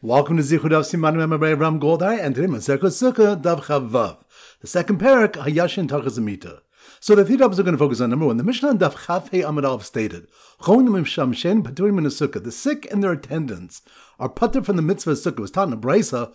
Welcome to Zichud of Siman Memorei Ram Goldai, and today Masechah Sukkah Dav Chavav, the second parak Hayashin Tachas Amita. So the three topics are going to focus on number one. The Mishnah on Dav Chav Hei Amud Aleph stated, the sick and their attendants are patur from the mitzvah of sukkah. It was taught in the Braisa,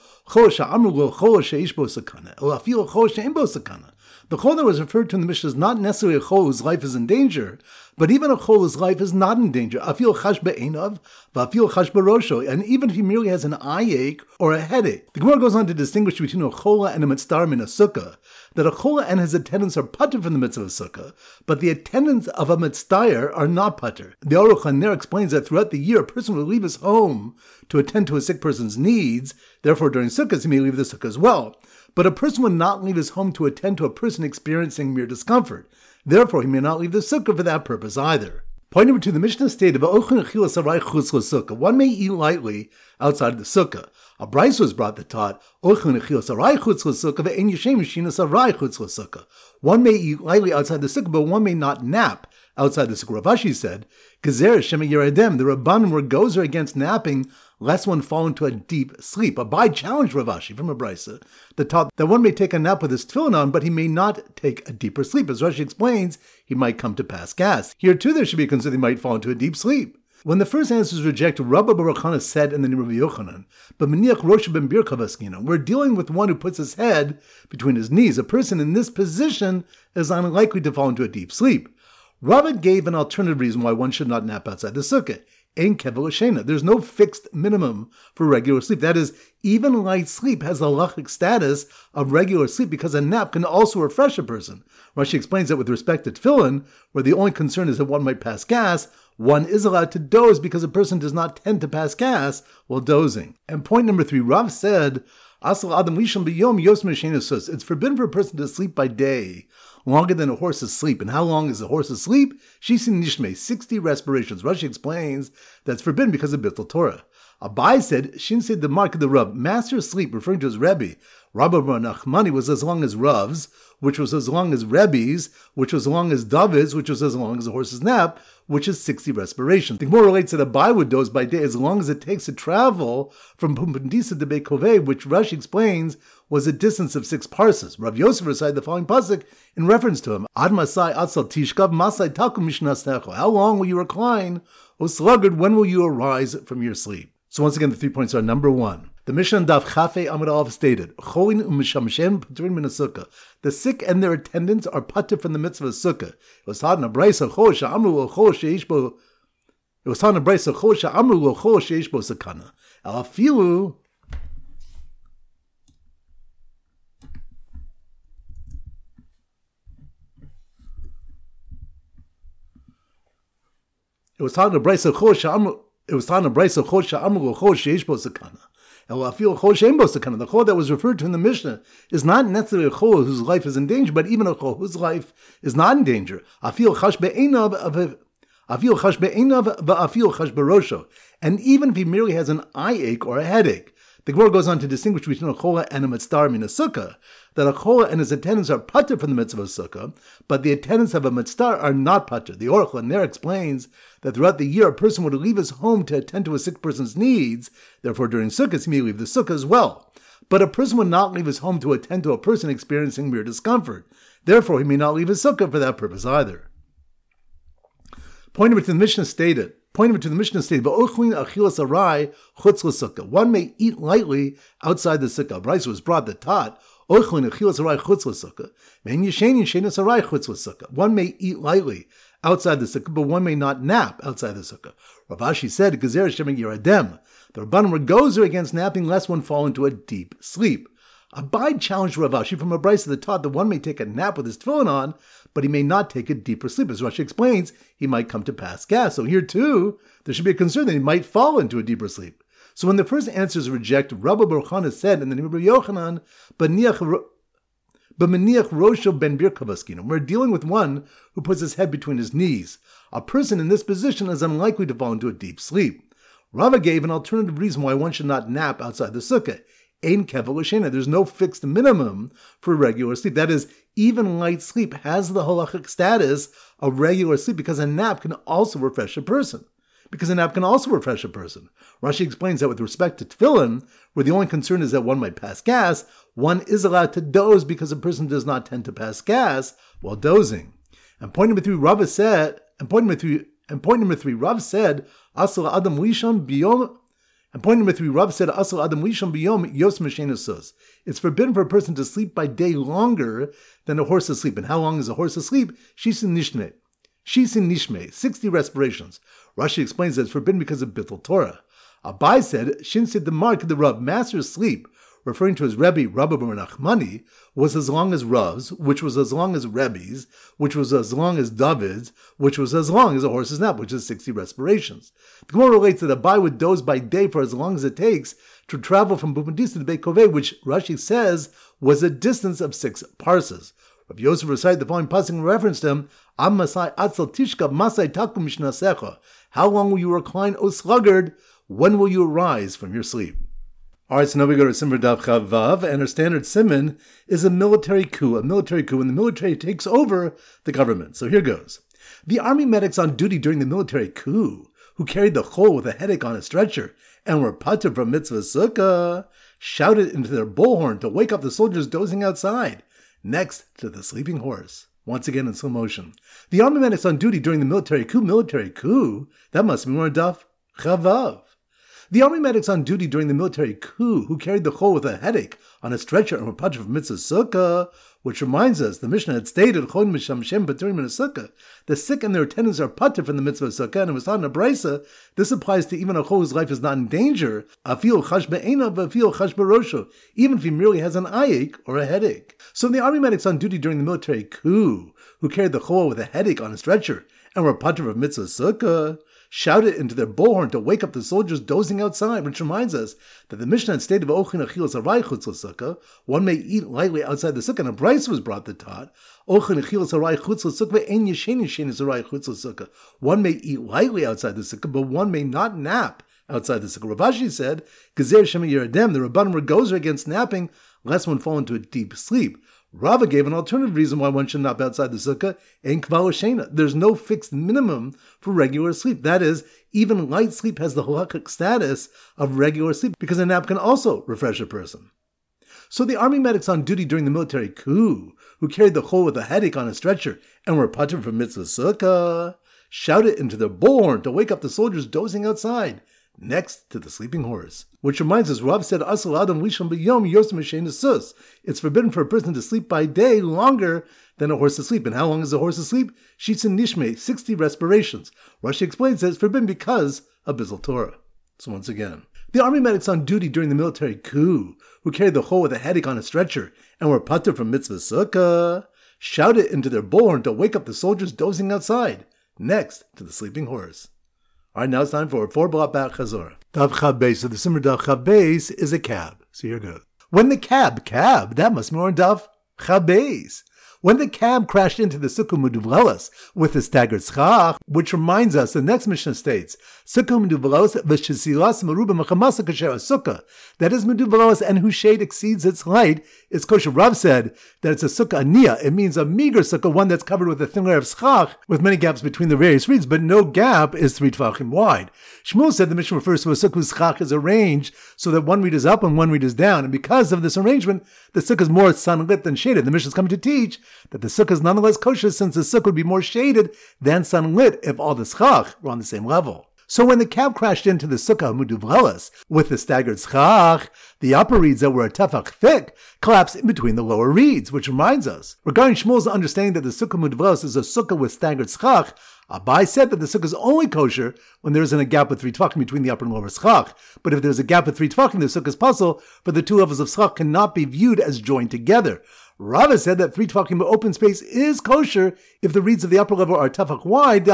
the chol that was referred to in the Mishnah is not necessarily a chol whose life is in danger, but even a chol whose life is not in danger. Afil chash be'enav, va'afil chash barosho, and even if he merely has an eye ache or a headache. The Gemara goes on to distinguish between a chola and a mitzvah in a sukkah, that a chola and his attendants are patur from the mitzvah of sukkah, but the attendants of a mitzvah are not patur. The Aruch HaNer explains that throughout the year, a person will leave his home to attend to a sick person's needs, therefore during sukkahs he may leave the sukkah as well. But a person would not leave his home to attend to a person experiencing mere discomfort. Therefore, he may not leave the sukkah for that purpose either. Point number two, the Mishnah stated, one may eat lightly outside the sukkah. A Bryce was brought that taught, one may eat lightly outside the sukkah, but one may not nap outside the sukkah. Rav Ashi said, the Rabbanim were gozer against napping, lest one fall into a deep sleep. Abai challenged Rav Ashi from a brisa that taught that one may take a nap with his tefillin on, but he may not take a deeper sleep. As Rashi explains, he might come to pass gas. Here too there should be considered he might fall into a deep sleep. When the first answer is rejected, Rabbi Baruch Hana said in the name of Yochanan, but Meniach Rosh ben Birkavaskina, we're dealing with one who puts his head between his knees. A person in this position is unlikely to fall into a deep sleep. Rabbit gave an alternative reason why one should not nap outside the sukkah. Ein kevel shena. There's no fixed minimum for regular sleep. That is, even light sleep has the halachic status of regular sleep because a nap can also refresh a person. Rashi explains that with respect to tefillin, where the only concern is that one might pass gas, one is allowed to doze because a person does not tend to pass gas while dozing. And point number three, Rav said, it's forbidden for a person to sleep by day longer than a horse's sleep. And how long is a horse's sleep? Shisin Nishmei, 60 respirations. Rashi explains that's forbidden because of Bittul Torah. Abai said, Shin said the mark of the Rav, master's sleep, referring to his Rebbe. Rabbi Nachmani was as long as Rav's, which was as long as Rebbe's, which was as long as David's, which was as long as a horse's nap, which is 60 respirations. The Gemara relates that Abai would doze by day as long as it takes to travel from Pumbedisa to Beit Kovei, which Rashi explains was a distance of 6 parses. Rav Yosef recited the following pasuk in reference to him: Ad Masai Atzal Tishkav Masai Takum Mishnastecho. How long will you recline, O sluggard? When will you arise from your sleep? So once again, the 3 points are: number one, the Mishnah Daf Chafei Amud Aleph stated, Cholin u'mishamshem paturin min sukkah. The sick and their attendants are patur from the mitzvah of sukkah. It was taught in a brisa chol she'amru chol sheish bo. It was taught in a brisa chol she'amru chol sheish bo sakana. Alafilu. It was taught in a brisa chol she'amru. It was taught in a brisa chol she'amru chol sheish bo sakana. The chol that was referred to in the Mishnah is not necessarily a chol whose life is in danger, but even a chol whose life is not in danger. And even if he merely has an eye ache or a headache. The Gemara goes on to distinguish between a chola and a mitzvah in a sukkah, that a chola and his attendants are patur from the mitzvah of sukkah, but the attendants of a mitzvah are not patur. The Aruch HaNer explains that throughout the year a person would leave his home to attend to a sick person's needs, therefore during sukkahs he may leave the sukkah as well. But a person would not leave his home to attend to a person experiencing mere discomfort, therefore he may not leave his sukkah for that purpose either. Point number two, the Mishnah stated, one may eat lightly outside the sukkah. Bryce was brought that taught, one may eat lightly outside the sukkah, but one may not nap outside the sukkah. Rav Ashi said, the Rabbanim were gozer against napping lest one fall into a deep sleep. Abai challenged Rav Ashi from a brisa that taught that one may take a nap with his tefillin on, but he may not take a deeper sleep. As Rashi explains, he might come to pass gas. So here too, there should be a concern that he might fall into a deeper sleep. So when the first answer is rejected, Rabbi Baruch Hana said in the name of Yochanan, but Meniach Rosho ben Birkavaskina, we're dealing with one who puts his head between his knees. A person in this position is unlikely to fall into a deep sleep. Rava gave an alternative reason why one should not nap outside the sukkah. Ein kevel shena. There's no fixed minimum for regular sleep. That is, even light sleep has the halachic status of regular sleep because a nap can also refresh a person. because a nap can also refresh a person. Rashi explains that with respect to tefillin, where the only concern is that one might pass gas, one is allowed to doze because a person does not tend to pass gas while dozing. And point number three, Rav said, Asal Adam Lishon Biyom. And point number three, Rav said, Asal Adam Lishon Biyom Yos Meshenasus. It's forbidden for a person to sleep by day longer than a horse asleep. And how long is a horse asleep? Shisin Nishme, 60 respirations. Rashi explains that it's forbidden because of Bittul Torah. Abai said, Shin said the mark of the Rav, master's sleep, referring to his Rebbe, Rabbi Bar Nachmani, was as long as Rav's, which was as long as Rebbe's, which was as long as David's, which was as long as a horse's nap, which is 60 respirations. The Gemara relates that Abai would doze by day for as long as it takes to travel from Bupandis to the Beit Koveh, which Rashi says was a distance of 6 parses. Rav Yosef recited the following passage in reference to him, Am Masai Atzel Tishka Masai Takum Mishnasecha. How long will you recline, O sluggard? When will you arise from your sleep? Alright, so now we go to Simmer Daf Chavav, and our standard simon is a military coup when the military takes over the government. So here goes. The army medics on duty during the military coup, who carried the chol with a headache on a stretcher and were patur from mitzvah sukkah, shouted into their bullhorn to wake up the soldiers dozing outside, next to the sleeping horse. Once again in slow motion. The army medics on duty during the military coup, that must be more Daf Chavav. The army medics on duty during the military coup, who carried the chol with a headache on a stretcher and were patur from mitzvah sukkah, which reminds us, the Mishnah had stated, Chon misham shem paturim min sukkah. The sick and their attendants are patur from the mitzvah sukkah, and it was taught in a brisa. This applies to even a chol whose life is not in danger, afil chash be'enav, afil chash barosho, even if he merely has an eye ache or a headache. So the army medics on duty during the military coup, who carried the chol with a headache on a stretcher and were patur from mitzvah sukkah, shouted into their bullhorn to wake up the soldiers dozing outside, which reminds us that the Mishnah had stated, one may eat lightly outside the sukkah, and a brisa was brought that taught, one may eat lightly outside the sukkah, but one may not nap outside the sukkah. Rav Ashi said, the Rabbanim were gozer against napping, lest one fall into a deep sleep. Rava gave an alternative reason why one should nap outside the sukkah, ein kval shena. There's no fixed minimum for regular sleep. That is, even light sleep has the halakhic status of regular sleep, because a nap can also refresh a person. So the army medics on duty during the military coup, who carried the chol with a headache on a stretcher and were patur from mitzvah sukkah, shouted into their bullhorn to wake up the soldiers dozing outside, next to the sleeping horse. Which reminds us, Rav said, Asal Adam Lishon B'yom Yos Meshenasus. It's forbidden for a person to sleep by day longer than a horse asleep. And how long is a horse asleep? Shitzin Nishme, 60 respirations. Rashi explains that it's forbidden because of Bittul Torah. So once again, the army medics on duty during the military coup, who carried the chol with a headache on a stretcher and were patur from mitzvah sukkah, shouted into their bullhorn to wake up the soldiers dozing outside, next to the sleeping horse. Alright, now it's time for 4 block back chazor. Daf Chav Beis. So the Simmer Daf Chav Beis is a cab. So here goes. When the cab, that must be more Daf Chav Beis. When the cab crashed into the Sukkah Meduvlelas with a staggered schach, which reminds us, the next Mishnah states, Sukkah Meduvlelas v'shesilas meruba mechamasa kasher sukkah. That is Meduvlelas, and whose shade exceeds its height is kosher. Rav said that it's a sukkah aniyah. It means a meager sukkah, one that's covered with a thin layer of schach, with many gaps between the various reeds, but no gap is 3 tvachim wide. Shmuel said the Mishnah refers to a sukkah whose schach is arranged so that one reed is up and one reed is down, and because of this arrangement, the sukkah is more sunlit than shaded. The Mishnah is coming to teach that the sukkah is nonetheless kosher, since the sukkah would be more shaded than sunlit if all the schach were on the same level. So when the cab crashed into the sukkah Meduvlelas with the staggered schach, the upper reeds that were a tefach thick collapsed in between the lower reeds, which reminds us, regarding Shmuel's understanding that the sukkah Meduvlelas is a sukkah with staggered schach, Abai said that the sukkah is only kosher when there isn't a gap with 3 tvachim between the upper and lower schach. But if there's a gap with 3 tvachim, the sukkah is puzzle, for the 2 levels of schach cannot be viewed as joined together. Rava said that 3 tvachim open space is kosher if the reeds of the upper level are tefach wide,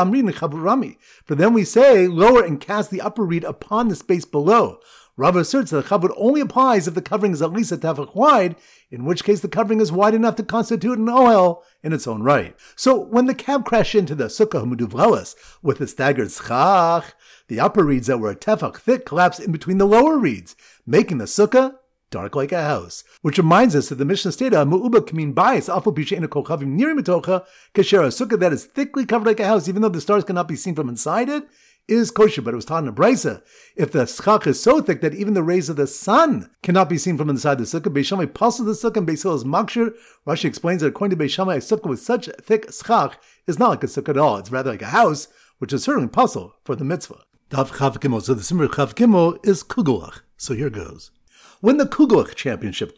for then we say, lower and cast the upper reed upon the space below. Rava asserts that the chavod only applies if the covering is at least a tefach wide, in which case the covering is wide enough to constitute an ohel in its own right. So when the cab crashed into the sukkah Meduvlelas with the staggered schach, the upper reeds that were a tefach thick collapsed in between the lower reeds, making the sukkah dark like a house. Which reminds us that the Mishnah stated, Mu'uba kamin bayis afu pisheina kol chavim niri mitocha, kasher, a sukkah that is thickly covered like a house, even though the stars cannot be seen from inside it, is kosher, but it was taught in a brisa. If the schach is so thick that even the rays of the sun cannot be seen from inside the sukkah, Beis Shammai passes the sukkah and Beis Hillel is makshir. Rashi explains that according to Beis Shammai, a sukkah with such thick schach is not like a sukkah at all. It's rather like a house, which is certainly puzzle for the mitzvah. Daf Chav Gimel. So the Simmer Chav Gimel is Kugelach. So here goes. When the Kugelach Championship,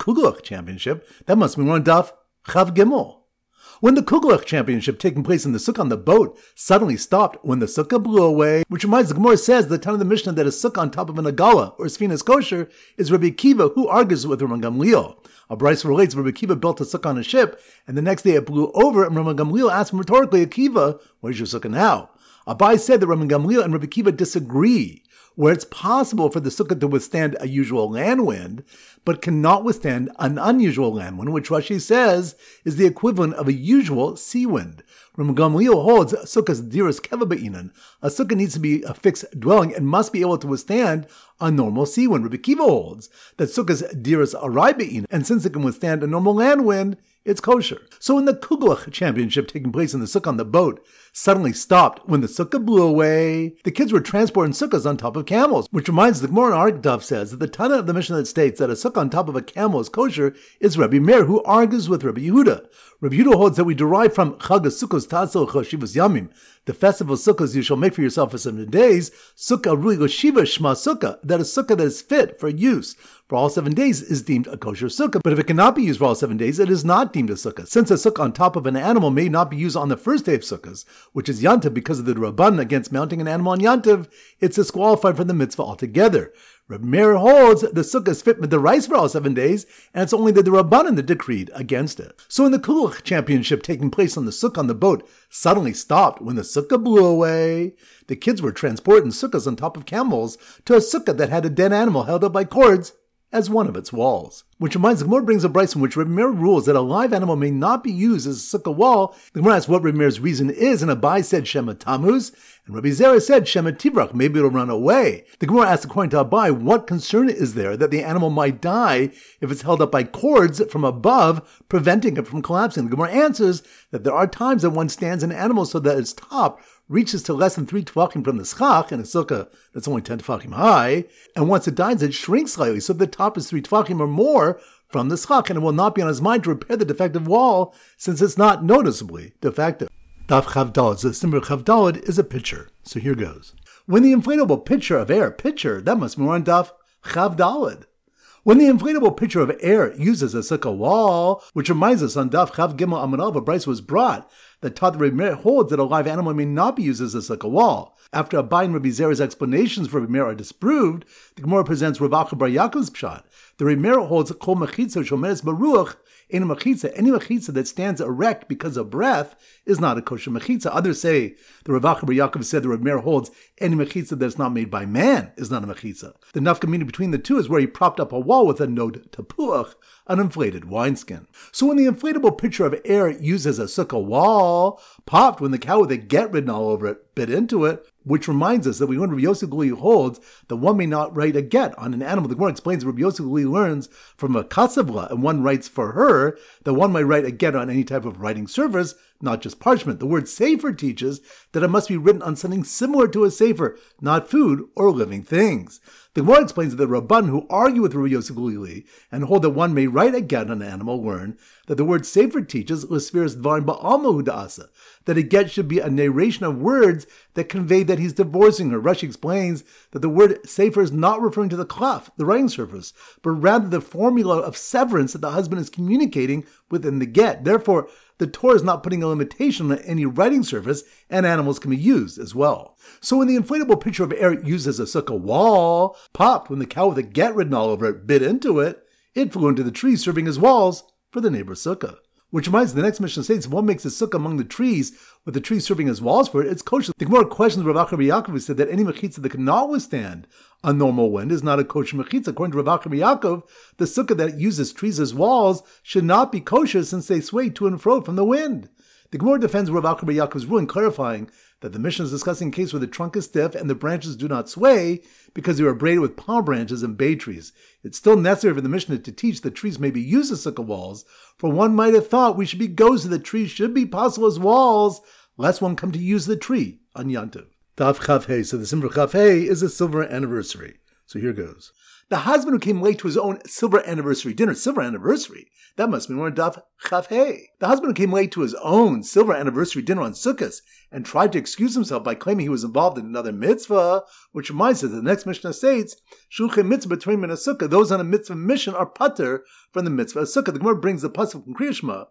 that must be one Daf Chav Gimel. When the Kugelach Championship taking place in the sukkah on the boat suddenly stopped when the sukkah blew away, which reminds the Gemara says the time of the Mishnah that a sukkah on top of an agala or sfinas kosher is Rabbi Akiva, who argues with Rabbi Gamliel. A brisa relates Rabbi Akiva built a sukkah on a ship, and the next day it blew over, and Rabbi Gamliel asked him rhetorically, Akiva, where's your sukkah now? Abai said that Rabbi Gamliel and Rabbi Akiva disagree, where it's possible for the sukkah to withstand a usual land wind, but cannot withstand an unusual land wind, which Rashi says is the equivalent of a usual sea wind. Rabbi Gamliel holds sukkah's diras keva be'inan. A sukkah needs to be a fixed dwelling and must be able to withstand a normal sea wind. Rabbi Akiva holds that sukkah's diras arai be'inan, and since it can withstand a normal land wind, it's kosher. So when the Kugelach Championship taking place in the sukkah on the boat suddenly stopped when the sukkah blew away, the kids were transporting sukkahs on top of camels, which reminds the Gemara in Ark says that the Tana of the Mishnah that states that a sukkah on top of a camel is kosher is Rabbi Meir, who argues with Rabbi Yehuda. Rabbi Yehuda holds that we derive from Chag Sukkos Tatzil Chashivas Yamim, the festival of sukkahs you shall make for yourself for 7 days, Sukkah Rui Goshiva Shma Sukkah, that a sukkah that is fit for use for all 7 days is deemed a kosher sukkah. But if it cannot be used for all 7 days, it is not deemed a sukkah. Since a sukkah on top of an animal may not be used on the first day of sukkahs, which is Yantiv because of the Rabban against mounting an animal on Yantiv, it's disqualified from the mitzvah altogether. Rabbi Meir holds the sukkah is fit with the rice for all 7 days, and it's only the Rabbanan that decreed against it. So when the Kugelach Championship taking place on the sukkah on the boat suddenly stopped when the sukkah blew away, the kids were transporting sukkahs on top of camels to a sukkah that had a dead animal held up by cords as one of its walls. Which reminds, the Gemara brings a brisa in which Rabbi Meir rules that a live animal may not be used as a sukkah wall. The Gemara asks what Rabbi Meir's reason is, and Abai said Shema Tammuz, and Rabbi Zera said Shema Tivrach, maybe it'll run away. The Gemara asks, according to Abai, what concern is there that the animal might die if it's held up by cords from above, preventing it from collapsing? The Gemara answers that there are times that one stands an animal so that its top reaches to less than 3 tefachim from the schach, in a sukkah that's only 10 tefachim high, and once it dies, it shrinks slightly, so the top is 3 tefachim or more from the schach, and it will not be on his mind to repair the defective wall, since it's not noticeably defective. Daf Chav Daled, so the Simmer Chav Daled is a pitcher. So here goes. When the inflatable pitcher of air, that must be more on Daf Chav Daled. When the inflatable pitcher of air uses a sukkah wall, which reminds us on Daf Chav Gimel Amud Aleph, a brisa was brought that taught that Rabbi Meir holds that a live animal may not be used as a sukkah wall. After Abai and Rabbi Zera's explanations for Rabbi Meir are disproved, the Gemara presents Rav Acha bar Yaakov's pshat. The Rabbi Meir holds kol mechitza shomeres baruch ein mechitza. Any mechitza that stands erect because of breath is not a kosher mechitza. Others say the Rav Acha bar Yaakov said the Rabbi Meir holds any mechitza that's not made by man is not a mechitza. The nafka mina between the two is where he propped up a wall with a node tapuach, an inflated wineskin. So when the inflatable pitcher of air uses a sukkah wall, popped when the cow with a get written all over it bit into it, which reminds us that we learn Rabbi Yosef Guli holds that one may not write a get on an animal. The Gemara explains that Rabbi Yosef Guli learns from a katsavla, and one writes for her, that one might write a get on any type of writing surface, not just parchment. The word sefer teaches that it must be written on something similar to a sefer, not food or living things. The Gemara explains that the Rabban who argue with Rabbi Yosef Guli and hold that one may write a get on an animal learn that the word sefer teaches l'sfiras dvarim ba'alma da'asa, that a get should be a narration of words that convey that he's divorcing her. Rashi explains that the word sefer is not referring to the klaf, the writing surface, but rather the formula of severance that the husband is communicating within the get. Therefore, the Torah is not putting a limitation on any writing surface, and animals can be used as well. So when the inflatable pitcher of air used as a sukkah wall popped when the cow with a get written all over it bit into it, it flew into the tree serving as walls for the neighbor's sukkah. Which reminds the next Mishnah states, if one makes a sukkah among the trees, with the tree serving as walls for it, it's kosher. The Gemara questions Rav Acha bar Yaakov, who said that any mechitza that cannot withstand a normal wind is not a kosher mechitza. According to Rav Acha bar Yaakov, the sukkah that uses trees as walls should not be kosher since they sway to and fro from the wind. The Gemara defends Rav Acha bar Yaakov's ruling, clarifying that the Mishnah is discussing a case where the trunk is stiff and the branches do not sway because they are braided with palm branches and bay trees. It's still necessary for the Mishnah to teach that trees may be used as sukkah walls, for one might have thought we should be goes that trees should be possible as walls, lest one come to use the tree on Yantiv. Daf Chaf Hey. So the Simra Chaf Hey is a silver anniversary. So here goes. The husband who came late to his own silver anniversary dinner. Silver anniversary? That must be more Daf Chaf Hey. The husband who came late to his own silver anniversary dinner on Sukkot and tried to excuse himself by claiming he was involved in another mitzvah, which reminds us that the next Mishnah states, Shulchan mitzvah between min sukkah. Those on a mitzvah mission are pater from the mitzvah sukkah. The Gemara brings the pasuk from Kriya Shema,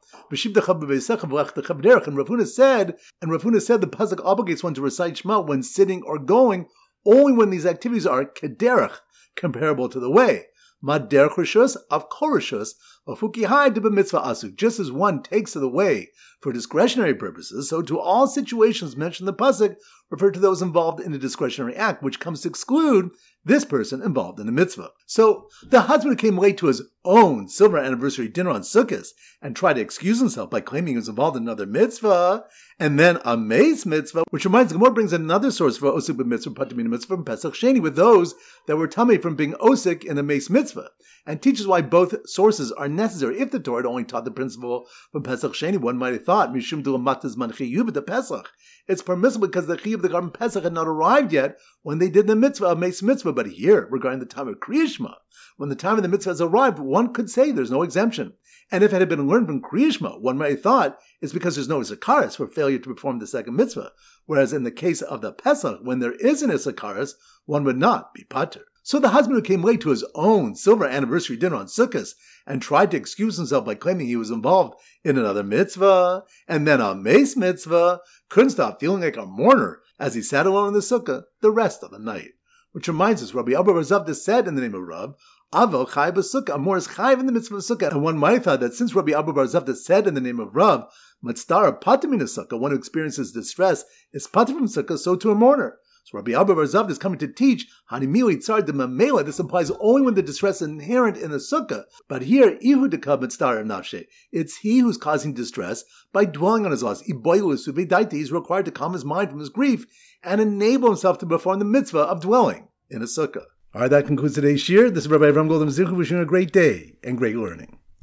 and Rav Huna said the pasuk obligates one to recite Shema when sitting or going, only when these activities are kederach, comparable to the way. Mad derech rishus av kol rishus afuki hai de b'mitzvah asuk. Just as one takes to the way for discretionary purposes, so to all situations mentioned in the pasuk refer to those involved in a discretionary act, which comes to exclude this person involved in a mitzvah. So the husband who came late to his own silver anniversary dinner on Sukkot and tried to excuse himself by claiming he was involved in another mitzvah, and then a mace mitzvah, which reminds the Gemara brings another source for osik b'mitzvah patamina mitzvah from Pesach Sheni with those that were tamei from being osik in a mace mitzvah, and teaches why both sources are necessary. If the Torah had only taught the principle from Pesach Sheni, one might have thought mishum d'lamatas man chiyuv the Pesach. It's permissible because the chiyuv of the Garden Pesach had not arrived yet when they did the mitzvah of mace mitzvah. But here, regarding the time of Kriya Shema, when the time of the mitzvah has arrived, one could say there's no exemption. And if it had been learned from Kriya Shema, one might have thought it's because there's no Isakaris for failure to perform the second mitzvah. Whereas in the case of the Pesach, when there is an Isakaris, one would not be pater. So the husband who came late to his own silver anniversary dinner on Sukkot and tried to excuse himself by claiming he was involved in another mitzvah, and then a mace mitzvah, couldn't stop feeling like a mourner as he sat alone in the sukkah the rest of the night. Which reminds us, Rabbi Abba bar Zavda said in the name of Rav, Avel chai b'sukkah, a more is chayv in the mitzvah of sukkah. And one might have thought that since Rabbi Abba bar Zavda said in the name of Rav, Matztara patamina sukkah, one who experiences distress, is pater from sukkah, so to a mourner. So Rabbi Abba bar Zavda is coming to teach Hanimili tzar de mamela. This implies only when the distress is inherent in the sukkah. But here, ihu dekab mitztara nafshe. It's he who's causing distress by dwelling on his loss. He's required to calm his mind from his grief and enable himself to perform the mitzvah of dwelling in a sukkah. All right, that concludes today's shir. This is Rabbi Avram Golden Zichu wishing you a great day and great learning.